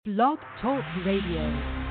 Blog Talk Radio.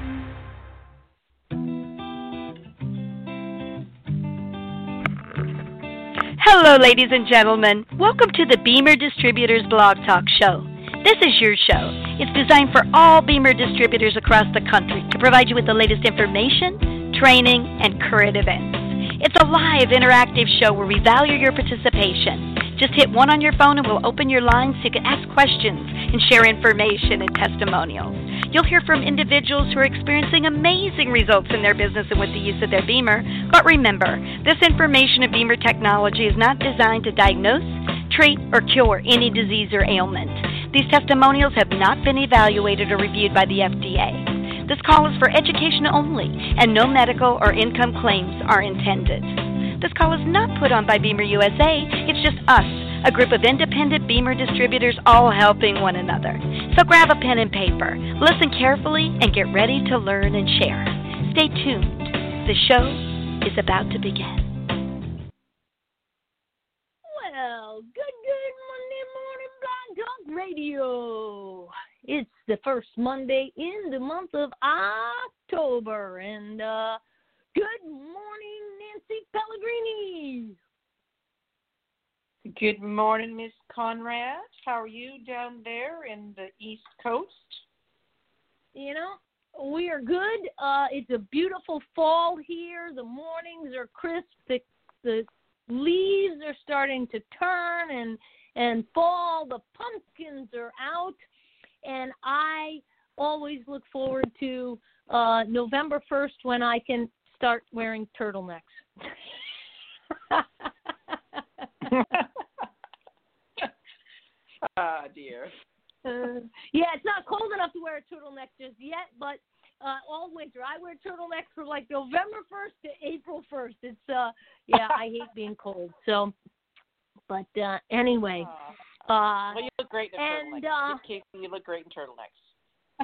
Hello, ladies and gentlemen. Welcome to the Beamer Distributors Blog Talk Show. This is your show. It's designed for all Beamer distributors across the country to provide you with the latest information, training, and current events. It's a live, interactive show where we value your participation. Just hit 1 on your phone and we'll open your lines so you can ask questions and share information and testimonials. You'll hear from individuals who are experiencing amazing results in their business and with the use of their Beamer. But remember, this information of Beamer technology is not designed to diagnose, treat, or cure any disease or ailment. These testimonials have not been evaluated or reviewed by the FDA. This call is for education only, and no medical or income claims are intended. This call is not put on by Beamer USA. It's just us, a group of independent Beamer distributors all helping one another. So grab a pen and paper, listen carefully, and get ready to learn and share. Stay tuned. The show is about to begin. Well, good Monday morning, Blog Talk Radio. It's the first Monday in the month of October, and good morning, Nancy Pellegrini. Good morning, Miss Conrad. How are you down there in the East Coast? You know, we are good. It's a beautiful fall here. The mornings are crisp. The leaves are starting to turn and fall. The pumpkins are out. And I always look forward to November 1st when I can start wearing turtlenecks. Ah, dear. Yeah, it's not cold enough to wear a turtleneck just yet, but all winter. I wear turtlenecks from like November 1st to April 1st. It's, yeah, I hate being cold. So, but anyway. Well, you look great in turtlenecks. Casey, you look great in turtlenecks.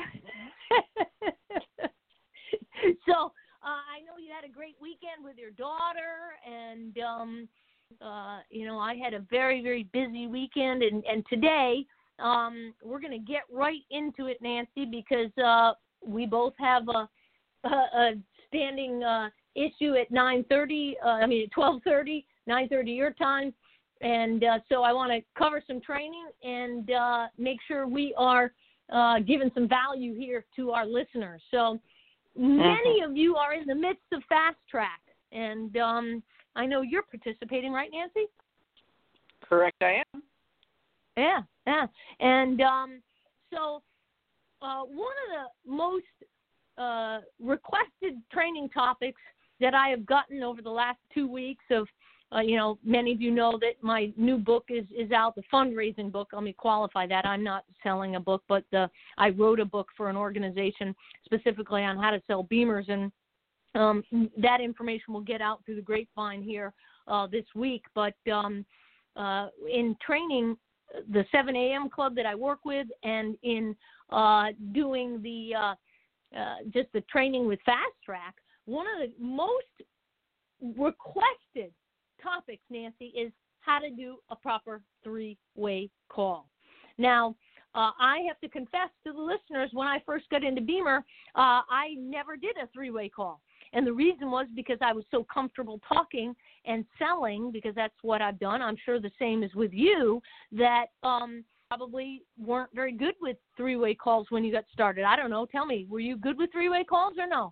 So, I know you had a great weekend with your daughter, and, you know, I had a very, very busy weekend, and today we're going to get right into it, Nancy, because we both have a standing issue at 9:30, at 12:30, 9:30 your time, and so I want to cover some training and make sure we are giving some value here to our listeners. So many of you are in the midst of Fast Track, and I know you're participating, right, Nancy? Correct, I am. Yeah. And so one of the most requested training topics that I have gotten over the last 2 weeks of, many of you know that my new book is out, the fundraising book. Let me qualify that. I'm not selling a book, but I wrote a book for an organization specifically on how to sell Beamers, and that information will get out through the grapevine here this week. But in training the 7 a.m. club that I work with, and in doing just the training with Fast Track, one of the most requested topics, Nancy, is how to do a proper three-way call. Now, I have to confess to the listeners, when I first got into Beamer, I never did a three-way call. And the reason was because I was so comfortable talking and selling, because that's what I've done. I'm sure the same is with you, that probably weren't very good with three-way calls when you got started. I don't know. Tell me, were you good with three-way calls or no?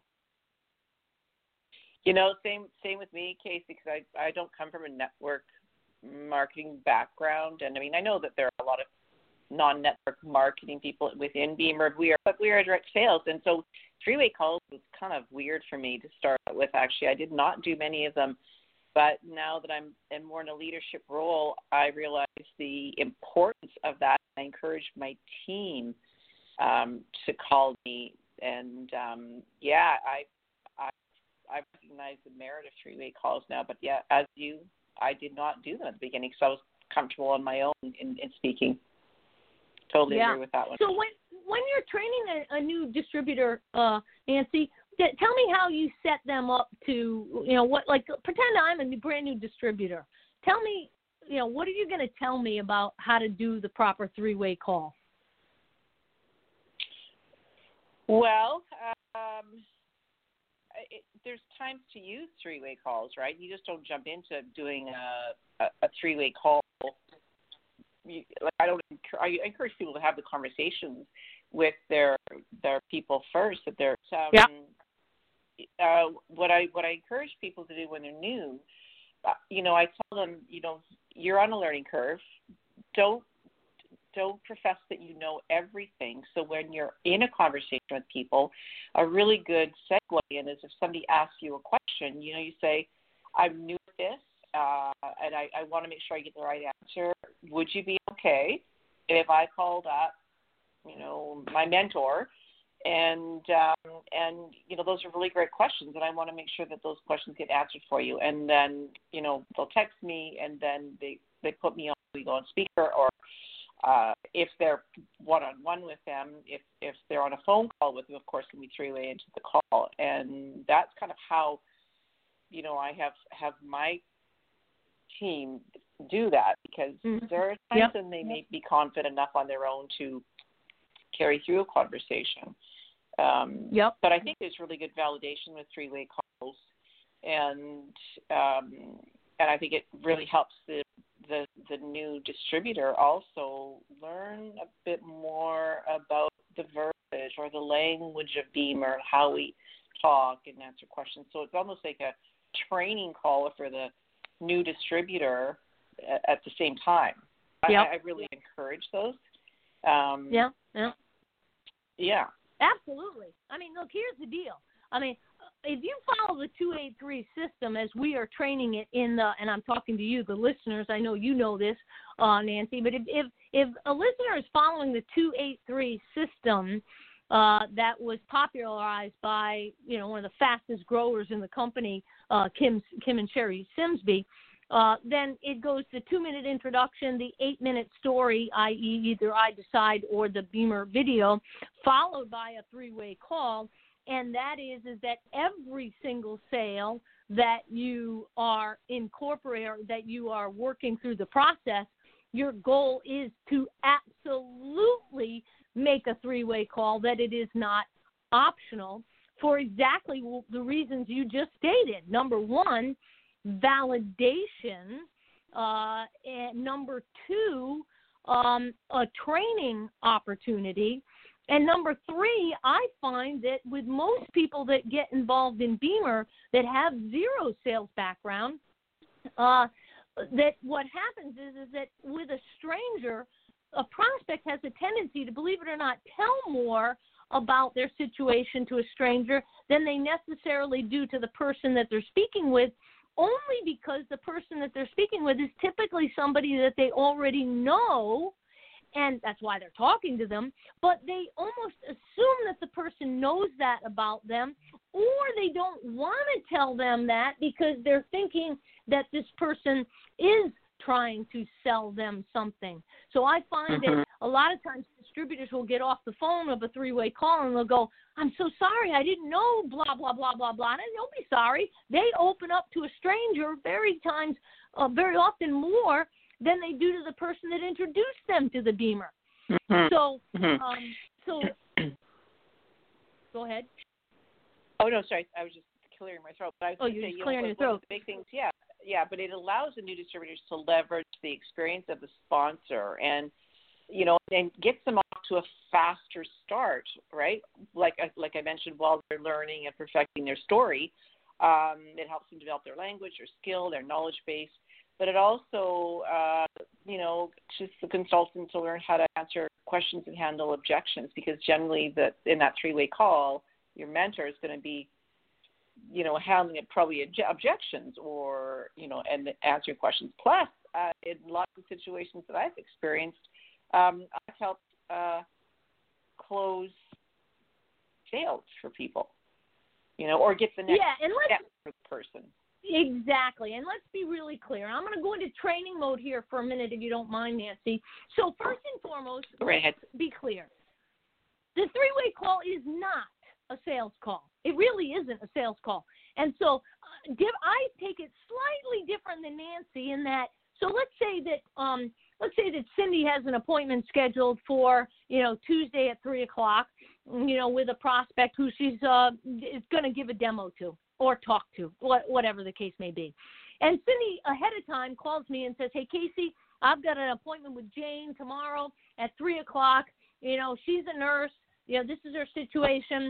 You know, same with me, Casey, because I don't come from a network marketing background. And, I know that there are a lot of non-network marketing people within Beamer, but we are direct sales. And so three-way calls was kind of weird for me to start with, actually. I did not do many of them. But now that I'm more in a leadership role, I realize the importance of that. I encourage my team to call me. And, I recognize the merit of three-way calls now. But, yeah, as you, I did not do them at the beginning because I was comfortable on my own in speaking. Totally agree with that one. So when you're training a new distributor, Nancy, tell me how you set them up to, pretend I'm a brand new distributor. Tell me, what are you going to tell me about how to do the proper three-way call? Well, there's times to use three-way calls, right? You just don't jump into doing a three-way call. I encourage people to have the conversations with their people first. That they're what I encourage people to do when they're new. I tell them, you're on a learning curve. Don't profess that you know everything. So when you're in a conversation with people, a really good segue in is if somebody asks you a question, you say, I'm new at this, and I want to make sure I get the right answer. Would you be okay if I called up, my mentor, and those are really great questions, and I want to make sure that those questions get answered for you. And then, they'll text me, and then they put me on, we go on speaker, or if they're one-on-one with them, if they're on a phone call with them, of course, can be three-way into the call. And that's kind of how, I have my team do that, because there are times when they may be confident enough on their own to carry through a conversation. But I think there's really good validation with three-way calls, and I think it really helps the new distributor also learn a bit more about the verbiage or the language of Beamer, how we talk and answer questions. So it's almost like a training call for the new distributor at the same time. I really encourage those. Yeah. Absolutely. I mean, look, here's the deal. I mean, if you follow the 283 system as we are training it and I'm talking to you, the listeners, I know you know this, Nancy, but if a listener is following the 283 system that was popularized by, one of the fastest growers in the company, Kim and Sherry Simsby, then it goes the 2-minute introduction, the 8-minute story, i.e. either I Decide or the Beamer video, followed by a three-way call. And that is that every single sale that you are incorporating, or that you are working through the process, your goal is to absolutely make a three-way call, that it is not optional, for exactly the reasons you just stated. Number one, validation, and number two, a training opportunity. And number three, I find that with most people that get involved in Beamer that have zero sales background, that what happens is that with a stranger, a prospect has a tendency to, believe it or not, tell more about their situation to a stranger than they necessarily do to the person that they're speaking with, only because the person that they're speaking with is typically somebody that they already know, and that's why they're talking to them, but they almost assume that the person knows that about them, or they don't want to tell them that because they're thinking that this person is trying to sell them something. So I find that a lot of times distributors will get off the phone of a three-way call and they'll go, I'm so sorry, I didn't know, blah, blah, blah, blah, blah. And don't be sorry. They open up to a stranger very often more than they do to the person that introduced them to the Beamer. So go ahead. Oh, no, sorry. I was just clearing my throat. But I was you're just clearing your throat. The big things, yeah, but it allows the new distributors to leverage the experience of the sponsor and, and gets them off to a faster start, right? Like I mentioned, while they're learning and perfecting their story, it helps them develop their language, their skill, their knowledge base. But it also, just the consultant to learn how to answer questions and handle objections, because generally in that three-way call, your mentor is going to be, handling it probably objections or, and answering questions. Plus, in lots of situations that I've experienced, I've helped close sales for people, or get the next step for the person. Exactly. And let's be really clear. I'm going to go into training mode here for a minute, if you don't mind, Nancy. So first and foremost, be clear. The three-way call is not a sales call. It really isn't a sales call. And so I take it slightly different than Nancy in that, so let's say let's say that Cindy has an appointment scheduled for, Tuesday at 3:00, with a prospect who she's is going to give a demo to or talk to, whatever the case may be. And Cindy ahead of time calls me and says, hey, Casey, I've got an appointment with Jane tomorrow at 3:00. She's a nurse. This is her situation.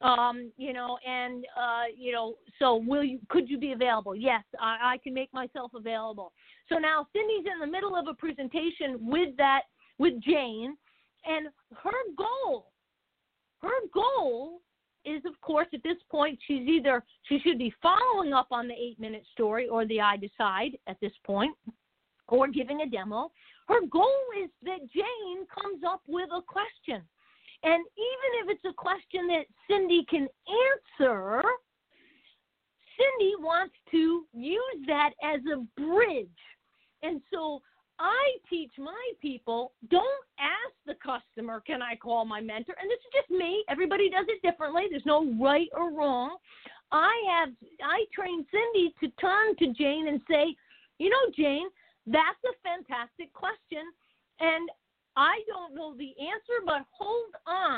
So could you be available? Yes, I can make myself available. So now Cindy's in the middle of a presentation with Jane, and her goal is, of course, at this point, she should be following up on the 8-minute story or the I Decide at this point, or giving a demo. Her goal is that Jane comes up with a question. And even if it's a question that Cindy can answer, Cindy wants to use that as a bridge. And so I teach my people, don't ask the customer, can I call my mentor? And this is just me. Everybody does it differently. There's no right or wrong. I train Cindy to turn to Jane and say, Jane, that's a fantastic question. And I don't know the answer, but hold on.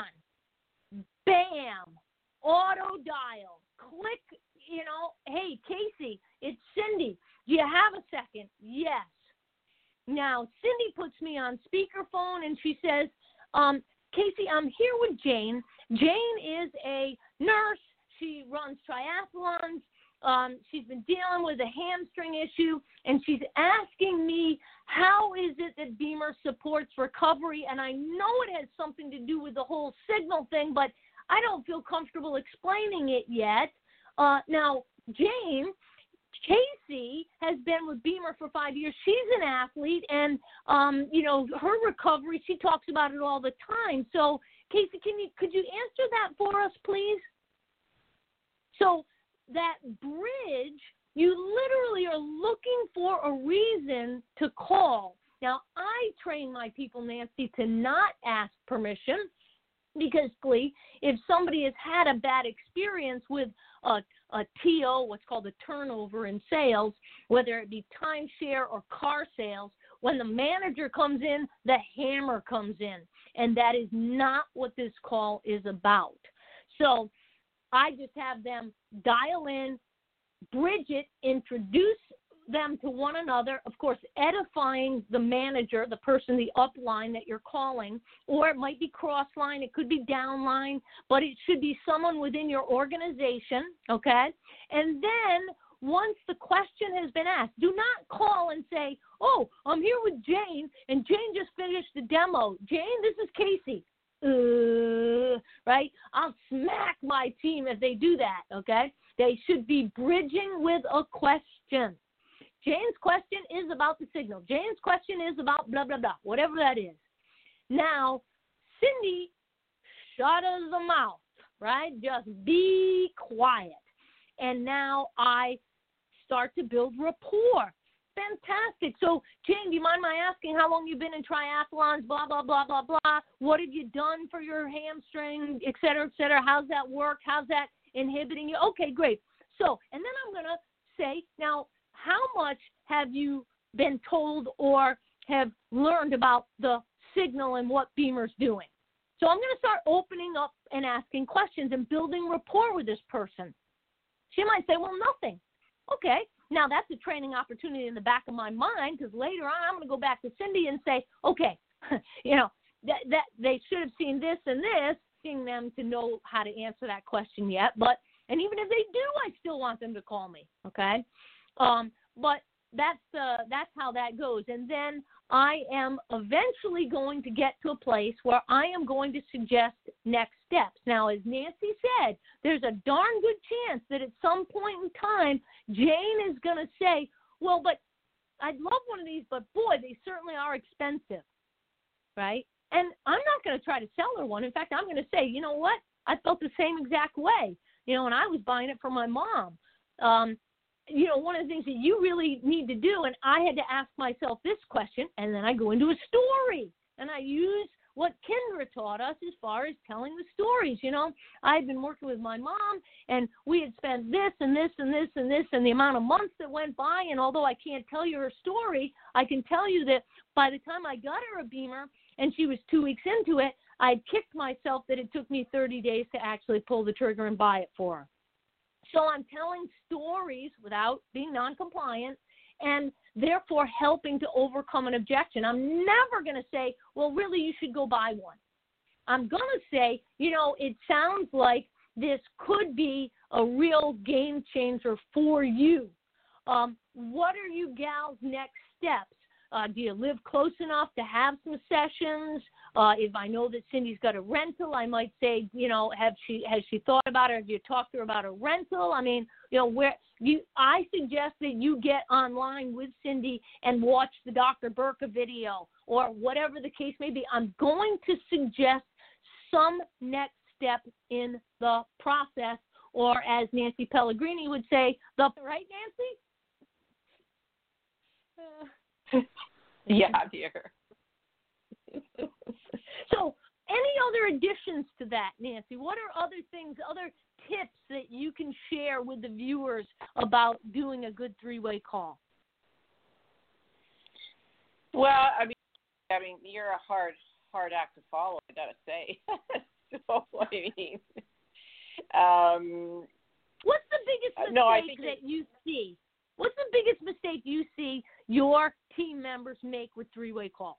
Bam. Auto dial. Click, hey, Casey, it's Cindy. Do you have a second? Yes. Now, Cindy puts me on speakerphone and she says, Casey, I'm here with Jane. Jane is a nurse. She runs triathlons. She's been dealing with a hamstring issue, and she's asking me, how is it that Beamer supports recovery? And I know it has something to do with the whole signal thing, but I don't feel comfortable explaining it yet. Now, Jane, Casey has been with Beamer for 5 years. She's an athlete, and, her recovery, she talks about it all the time. So, Casey, could you answer that for us, please? So, that bridge, you literally are looking for a reason to call. Now, I train my people, Nancy, to not ask permission because, Glee, if somebody has had a bad experience with a TO, what's called a turnover in sales, whether it be timeshare or car sales, when the manager comes in, the hammer comes in. And that is not what this call is about. So I just have them dial in, bridge it, introduce them to one another, of course, edifying the manager, the person, the upline that you're calling, or it might be cross-line, it could be downline, but it should be someone within your organization, okay? And then once the question has been asked, do not call and say, oh, I'm here with Jane, and Jane just finished the demo. Jane, this is Casey. Right? I'll smack my team if they do that, okay? They should be bridging with a question. Jane's question is about the signal. Jane's question is about blah, blah, blah, whatever that is. Now, Cindy, shut the mouth, right? Just be quiet. And now I start to build rapport. Fantastic. So, Jane, do you mind my asking how long you've been in triathlons, blah, blah, blah, blah, blah. What have you done for your hamstring, et cetera, et cetera? How's that work? How's that inhibiting you? Okay, great. So, and then I'm going to say, now, how much have you been told or have learned about the signal and what Beamer's doing? So I'm going to start opening up and asking questions and building rapport with this person. She might say, well, nothing. Okay. Now, that's a training opportunity in the back of my mind because later on I'm going to go back to Cindy and say, okay, that they should have seen this and this, asking them to know how to answer that question yet. And even if they do, I still want them to call me, okay? But that's how that goes. And then I am eventually going to get to a place where I am going to suggest next steps. Now, as Nancy said, there's a darn good chance that at some point in time, Jane is going to say, well, but I'd love one of these, but boy, they certainly are expensive, right? And I'm not going to try to sell her one. In fact, I'm going to say, you know what? I felt the same exact way, when I was buying it for my mom. One of the things that you really need to do, and I had to ask myself this question, and then I go into a story, and I use what Kendra taught us as far as telling the stories. You know, I had been working with my mom, and we had spent this and this and this and this and the amount of months that went by, and although I can't tell you her story, I can tell you that by the time I got her a Beamer and she was 2 weeks into it, I'd kicked myself that it took me 30 days to actually pull the trigger and buy it for her. So I'm telling stories without being non-compliant and therefore helping to overcome an objection. I'm never going to say, well, really, you should go buy one. I'm going to say, you know, it sounds like this could be a real game changer for you. What are you gals' next steps? Do you live close enough to have some sessions? If I know that Cindy's got a rental, I might say, you know, has she thought about it? Have you talked to her about a rental? I mean, you know, I suggest that you get online with Cindy and watch the Dr. Burka video or whatever the case may be. I'm going to suggest some next step in the process, or as Nancy Pellegrini would say, right, Nancy? Yeah, dear. So any other additions to that, Nancy? What are other things, other tips that you can share with the viewers about doing a good three-way call? Well, I mean, you're a hard act to follow, I gotta say. So, I mean, what's the biggest mistake that you see? What's the biggest mistake you see your team members make with three-way calls?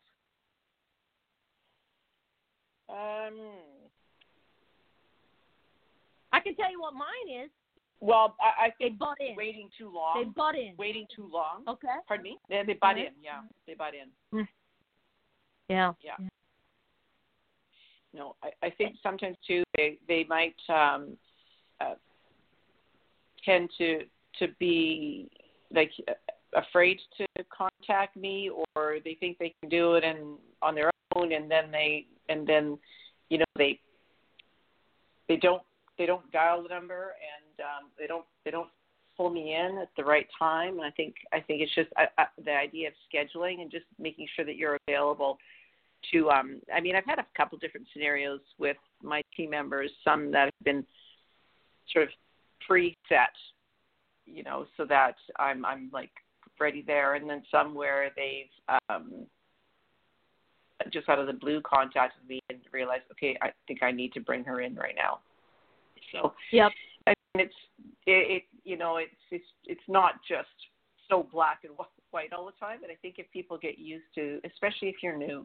I can tell you what mine is. Well, I think they butt in. Waiting too long. They butt in. Waiting too long. Okay. Pardon me? They butt in. Yeah, they butt in. Yeah. Yeah. No, I think sometimes too they might tend to be like afraid to contact me, or they think they can do it on their own, and then you know they don't dial the number, and they don't pull me in at the right time. And I think it's just the idea of scheduling and just making sure that you're available to. I mean, I've had a couple different scenarios with my team members. Some that have been sort of preset, you know, so that I'm like ready there, and then some where they've just out of the blue contacted me and realized, okay, I think I need to bring her in right now. So yep. I mean, it's not just so black and white all the time. And I think if people get used to, especially if you're new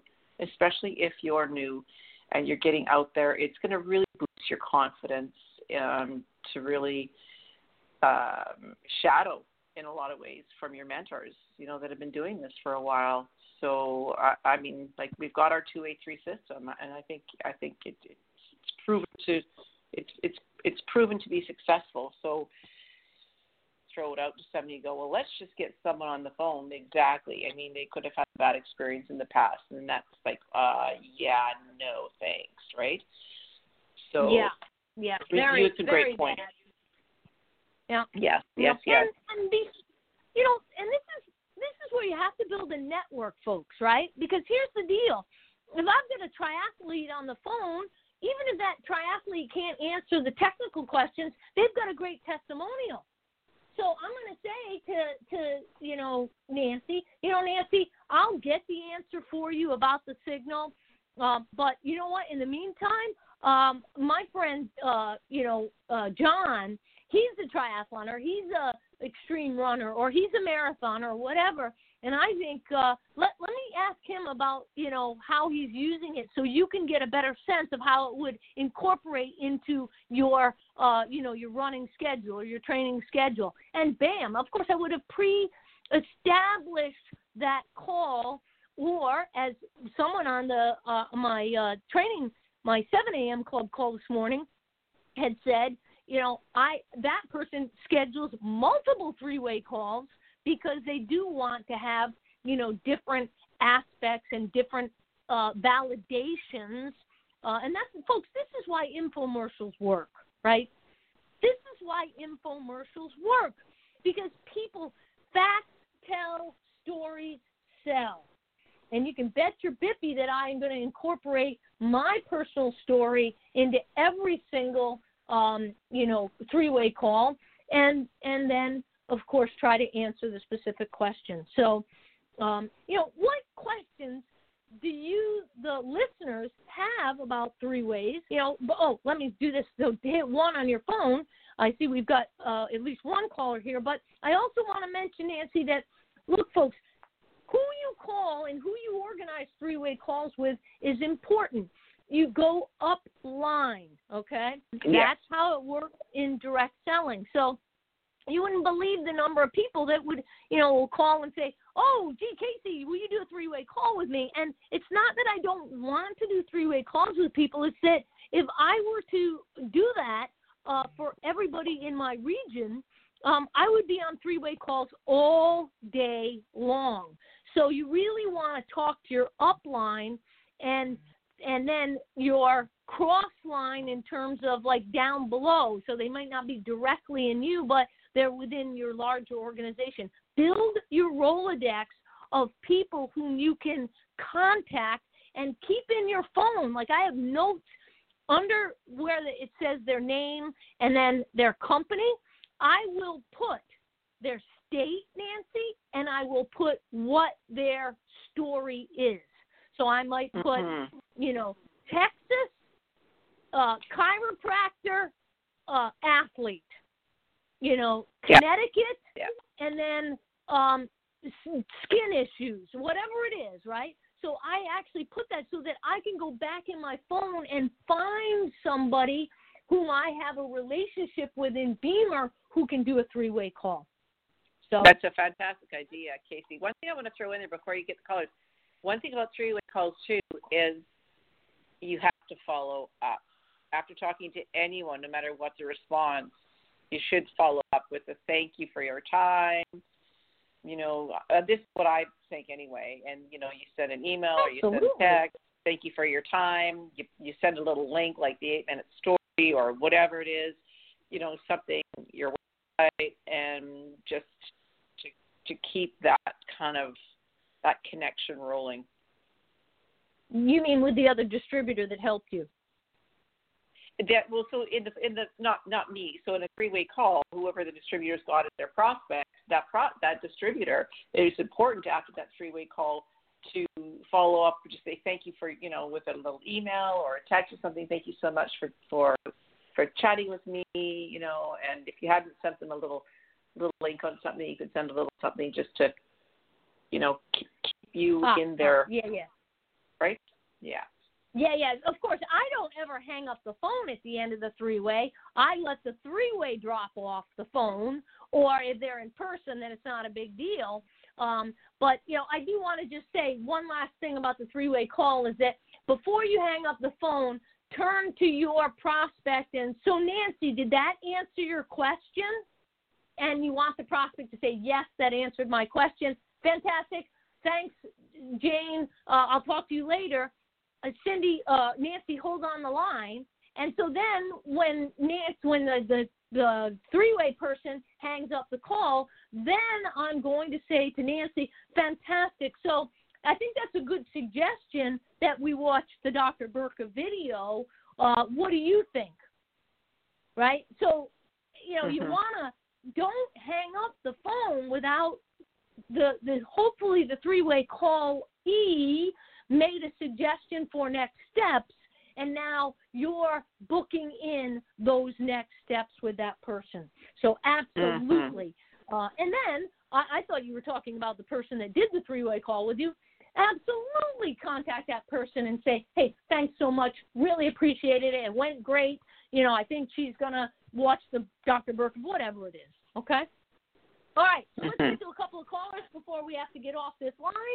and you're getting out there, it's going to really boost your confidence to really shadow in a lot of ways from your mentors, you know, that have been doing this for a while. So I mean, like, we've got our 283 system, and I think it's proven to be successful. So throw it out to somebody and go, well, let's just get someone on the phone. Exactly. I mean, they could have had a bad experience in the past, and that's like, yeah, no thanks, right? So yeah, very, it's a great point. Bad. Yeah. Yes. And be, you know, and this is where you have to build a network, folks, right? Because here's the deal. If I've got a triathlete on the phone, even if that triathlete can't answer the technical questions, they've got a great testimonial. So I'm going to say to you know, Nancy, I'll get the answer for you about the signal. But you know what? In the meantime, my friend, John, he's a triathloner, he's a extreme runner, or he's a marathoner, or whatever. And I think let me ask him about, you know, how he's using it, so you can get a better sense of how it would incorporate into your, your running schedule or your training schedule. And bam, of course, I would have pre-established that call, or as someone on the my 7 a.m. club call this morning had said, you know, that person schedules multiple three-way calls because they do want to have, you know, different aspects and different validations. And that's, folks, this is why infomercials work, right? This is why infomercials work, because people, facts tell, stories sell. And you can bet your bippy that I am going to incorporate my personal story into every single, three-way call, and then, of course, try to answer the specific question. So, what questions do you, the listeners, have about three-ways? Let me do this. So hit one on your phone. I see we've got at least one caller here, but I also want to mention, Nancy, that, look, folks, who you call and who you organize three-way calls with is important. You go up line, okay? Yeah. That's how it works in direct selling. So you wouldn't believe the number of people that would, call and say, oh, gee, Casey, will you do a three-way call with me? And it's not that I don't want to do three-way calls with people. It's that if I were to do that for everybody in my region, I would be on three-way calls all day long. So you really want to talk to your upline and then your cross line in terms of like down below. So they might not be directly in you, but they're within your larger organization. Build your Rolodex of people whom you can contact and keep in your phone. Like I have notes under where it says their name and then their company. I will put their state, Nancy, and I will put what their story is. So I might put, Texas, chiropractor, athlete, Connecticut, and then skin issues, whatever it is, right? So I actually put that so that I can go back in my phone and find somebody whom I have a relationship with in Beamer who can do a three-way call. So that's a fantastic idea, Casey. One thing I want to throw in there before you get the callers, one thing about three-way calls, too, is you have to follow up. After talking to anyone, no matter what the response, you should follow up with a thank you for your time. This is what I think anyway. And, you send an email or you send a text, thank you for your time. You send a little link like the 8-minute story or whatever it is, something, your website, and just to keep that kind of that connection rolling. You mean with the other distributor that helped you? So in the not me. So in a three-way call, whoever the distributor's got as their prospect, that distributor, it is important after that three-way call to follow up, just say thank you for with a little email or a text or something. Thank you so much for chatting with me, and if you hadn't sent them a little link on something, you could send a little something just to keep you in there. Yeah. Right? Yeah. Yeah. Of course, I don't ever hang up the phone at the end of the three-way. I let the three-way drop off the phone, or if they're in person, then it's not a big deal. But, I do want to just say one last thing about the three-way call is that before you hang up the phone, turn to your prospect. And so, Nancy, did that answer your question? And you want the prospect to say, yes, that answered my question. Fantastic. Thanks, Jane. I'll talk to you later. Cindy, Nancy, hold on the line. And so then when the three-way person hangs up the call, then I'm going to say to Nancy, fantastic. So I think that's a good suggestion that we watch the Dr. Burka video. What do you think? Right? So, you want to don't hang up the phone without hopefully the three-way call made a suggestion for next steps, and now you're booking in those next steps with that person. So absolutely. And then I thought you were talking about the person that did the three-way call with you. Absolutely contact that person and say, hey, thanks so much. Really appreciated it. It went great. I think she's going to watch the Dr. Burke, whatever it is. Okay? All right. So let's get to a couple of callers before we have to get off this line.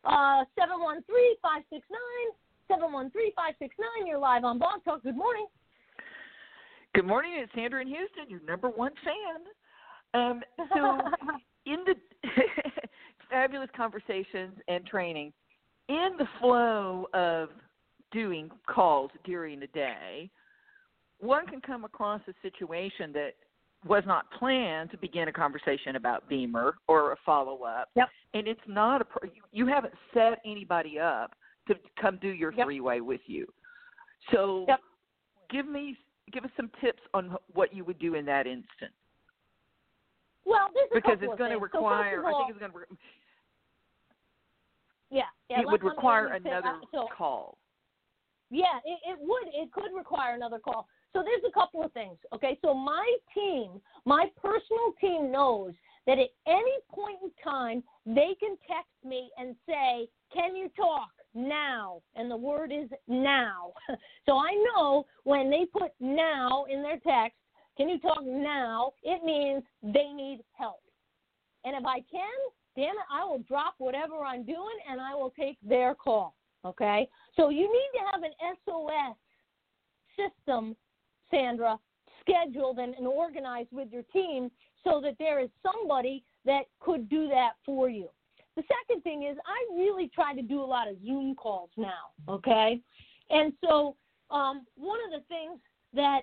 713-569, you're live on Blog Talk. Good morning. Good morning. It's Sandra in Houston, your number one fan. So in the fabulous conversations and training, in the flow of doing calls during the day, one can come across a situation that was not planned to begin a conversation about Beamer or a follow-up. Yep. And it's not you haven't set anybody up to come do your three-way with you. So give us some tips on what you would do in that instance. Well, there's a because couple it's going to of things. require, So I think it's going to it would require let me say, another call. Yeah, it would. It could require another call. So there's a couple of things, okay? So my personal team knows that at any point in time, they can text me and say, can you talk now? And the word is now. So I know when they put now in their text, can you talk now, it means they need help. And if I can, damn it, I will drop whatever I'm doing and I will take their call, okay? So you need to have an SOS system, Sandra, scheduled and organized with your team so that there is somebody that could do that for you. The second thing is I really try to do a lot of Zoom calls now, okay? And so one of the things that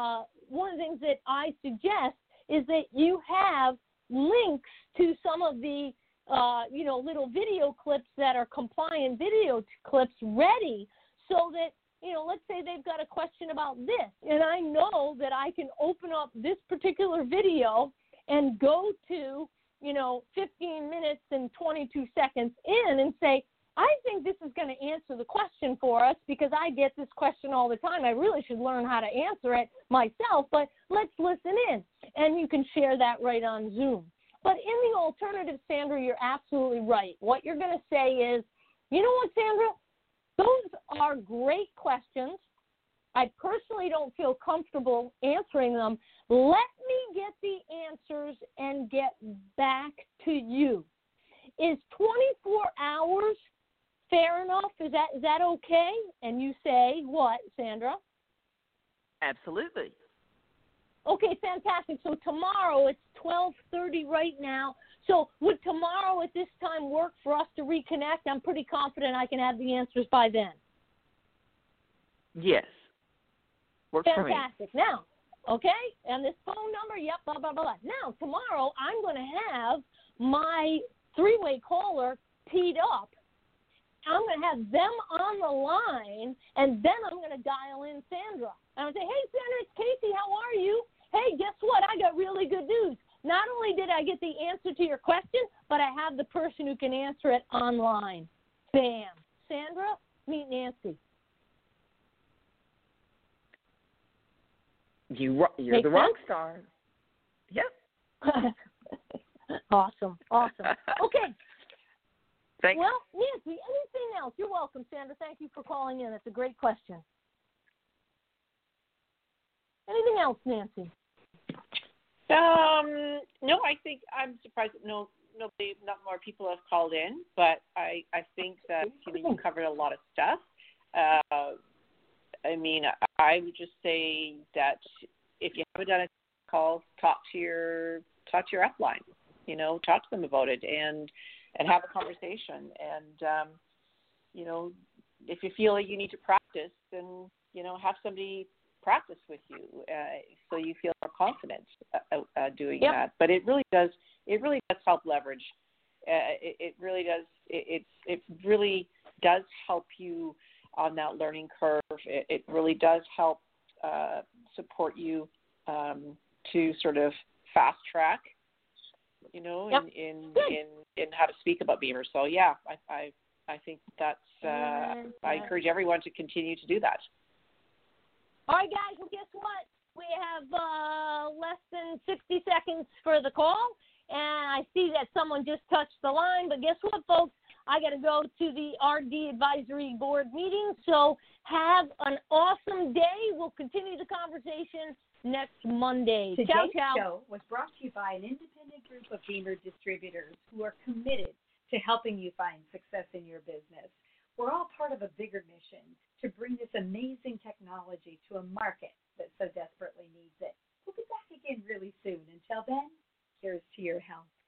I suggest is that you have links to some of the little video clips that are compliant video clips ready so that, let's say they've got a question about this, and I know that I can open up this particular video and go to, 15 minutes and 22 seconds in and say, I think this is going to answer the question for us because I get this question all the time. I really should learn how to answer it myself, but let's listen in. And you can share that right on Zoom. But in the alternative, Sandra, you're absolutely right. What you're going to say is, you know what, Sandra? Those are great questions. I personally don't feel comfortable answering them. Let me get the answers and get back to you. Is 24 hours fair enough? Is that okay? And you say what, Sandra? Absolutely. Okay, fantastic. So tomorrow it's 12:30 right now. So would tomorrow at this time work for us to reconnect? I'm pretty confident I can have the answers by then. Yes. Works fantastic. For me. Now, okay, and this phone number, yep, blah, blah, blah. Now, tomorrow I'm going to have my three-way caller teed up. I'm going to have them on the line, and then I'm going to dial in Sandra. And I'll say, hey, Sandra, it's Casey. How are you? Hey, guess what? I got really good news. Not only did I get the answer to your question, but I have the person who can answer it online. Bam. Sandra, meet Nancy. You're Make the rock star. Yep. Awesome. Okay. Thanks. Well, Nancy, anything else? You're welcome, Sandra. Thank you for calling in. It's a great question. Anything else, Nancy? No, I think I'm surprised that not more people have called in, but I think that you covered a lot of stuff. I mean, I would just say that if you haven't done a call, talk to your upline. Talk to them about it and have a conversation. And if you feel like you need to practice, then have somebody practice with you so you feel more confident doing that. But it really does help leverage. It really does. It really does help you on that learning curve. It really does help support you to sort of fast track, in how to speak about Beamer. So yeah, I think that's I encourage everyone to continue to do that. All right, guys. Well, guess what? We have less than 60 seconds for the call, and I see that someone just touched the line. But guess what, folks? I got to go to the RD Advisory Board meeting. So have an awesome day. We'll continue the conversation next Monday. Today's ciao. show was brought to you by an independent group of Beamer distributors who are committed to helping you find success in your business. We're all part of a bigger mission to bring this amazing technology to a market that so desperately needs it. We'll be back again really soon. Until then, here's to your health.